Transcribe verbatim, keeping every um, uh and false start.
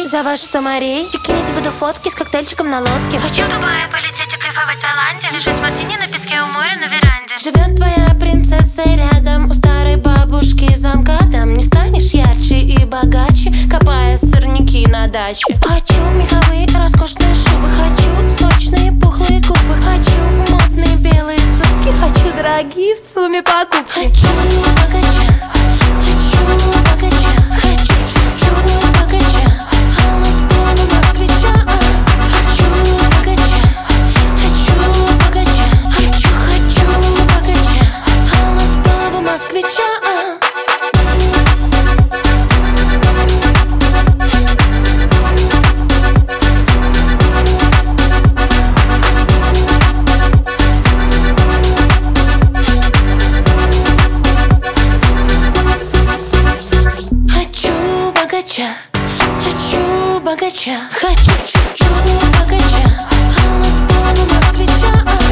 За ваши сто морей кинуть буду фотки с коктейльчиком на лодке. Хочу в Дубае полететь и кайфовать в Таиланде, лежать в мартини на песке у моря на веранде. Живет твоя принцесса рядом у старой бабушки замка. Там не станешь ярче и богаче, копая сорняки на даче. Хочу меховые роскошные шубы, хочу сочные пухлые губы, хочу модные белые сумки, хочу дорогие в сумме покупки. Хочу богача, хочу богача, хочу чуть-чуть богача, холостого москвича. Хочу богача, хочу богача, хочу, хочу богача, холостого москвича. Хочу богача, хочу чуть-чуть богача, холостого москвича.